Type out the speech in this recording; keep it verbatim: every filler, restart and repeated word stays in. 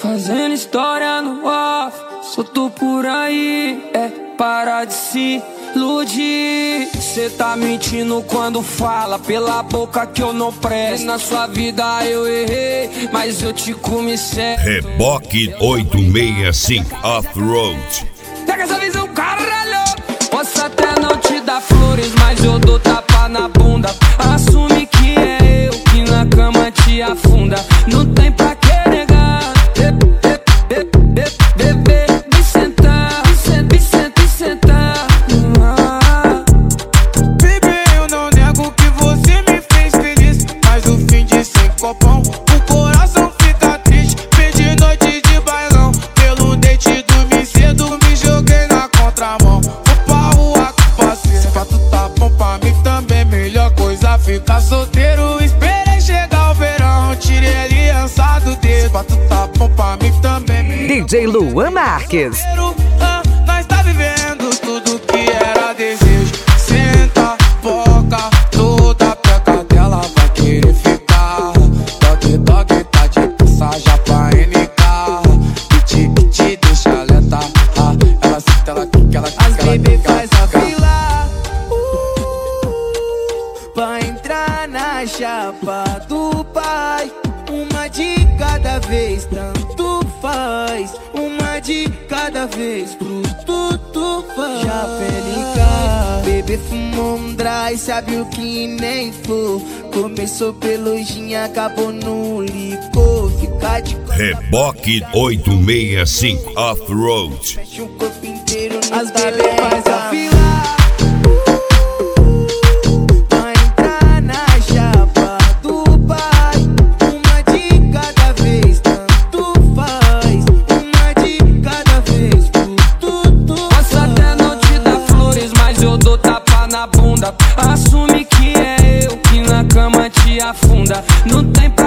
Fazendo história no off, solto por aí, é para de se iludir. Cê tá mentindo quando fala pela boca que eu não presto. Na sua vida eu errei, mas eu te comi certo. Reboque oito seis cinco Off-Road. Pega essa visão, caralho. Posso até não te dar flores, mas eu dou tapa na bunda. Assume que é eu que na cama te afunda. Não tem pra que negar. Bebê, vem sentar, vem sentar, vem sentar. Bebê, eu não nego que você me fez feliz, mas no fim de sem copão o coração fica triste. Perdi noite de bailão, pelo dente dormi cedo, me joguei na contramão. Vou pra rua com parceiro, pra tu tá bom pra mim também. Melhor coisa ficar solteiro, esperei chegar o verão, tirei a aliança do dedo. Pra tu tá bom pra mim também. D J Luan Marques. Nós tá vivendo tudo que era desejo. Senta, boca, toda peca dela vai querer ficar. Dog, dog, tá de passagem pra N K. Que te, que te deixa lenta. Ah, ela senta, ela quica, ela quica. As baby faz a fila uh, pra entrar na chapa do pai. Uma de cada vez, tanto faz. Uma de cada vez, pro tudo faz. Já pelica, bebê fumou um dry, sabe o que nem for. Começou pelo gin, acabou no licor. Fica de Reboque oito seis cinco Off-Road. mexe o corpo inteiro, as bebê faz a fila. Assume que é eu que na cama te afunda. Não tem